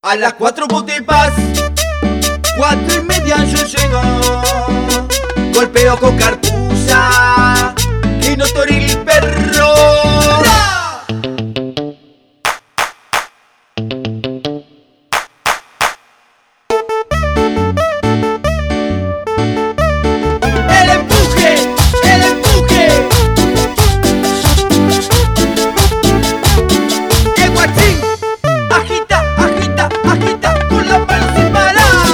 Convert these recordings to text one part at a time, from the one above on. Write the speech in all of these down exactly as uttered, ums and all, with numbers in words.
A las cuatro vos te vas, cuatro y media yo llego. Golpeo con cartuza, que no tori el perro. El empuje, el empuje. El guachín, agita, agita, agita con la mano sin parar.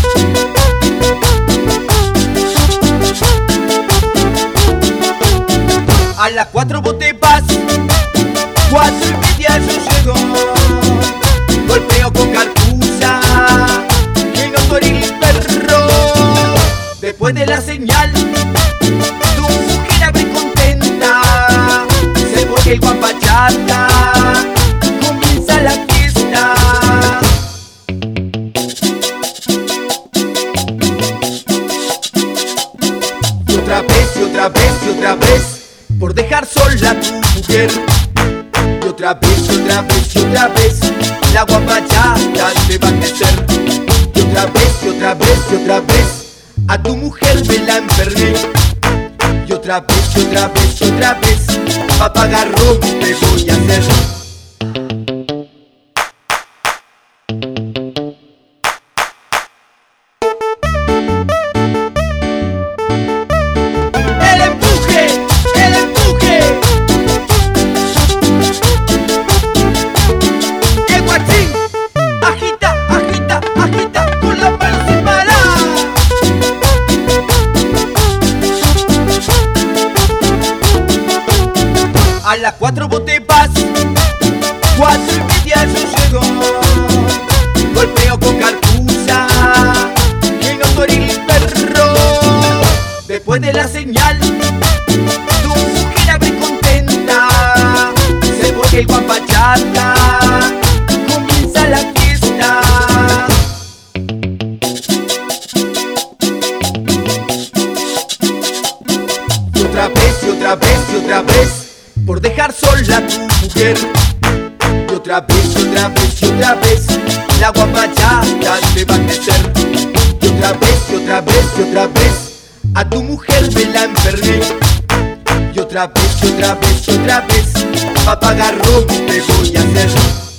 A las cuatro vos te vas, cuatro y media yo llego. Golpeo con cartuza, que no tori el perro. Después de la señal, tu mujer abre contenta. Se pone el guapachata, comienza la fiesta. Y otra vez, y otra vez, y otra vez, por dejar sola a tu mujer. Y otra vez, y otra vez, y otra vez, la guapachata te va a crecer. Y otra vez, y otra vez, y otra vez, a tu mujer me la enfermé. Y otra vez, y otra vez, y otra vez, papagarrón te voy a hacer. El empuje, el empuje. El guachín, agita, agita, agita con la mano sin parar. A las cuatro vos te vas, cuatro y media yo llego. Golpeo con cartuza, que no tori el perro. Después de la señal, tu mujer abre contenta. Se pone el guapachata, comienza la fiesta. Y otra vez, y otra vez, y otra vez, por dejar sola a tu mujer. Y otra vez, y otra vez, y otra vez, la guapachata te va a crecer. Y otra vez, y otra vez, y otra vez, a tu mujer me la enfermé. Y otra vez, y otra vez, y otra vez, papagarrón te voy a hacer.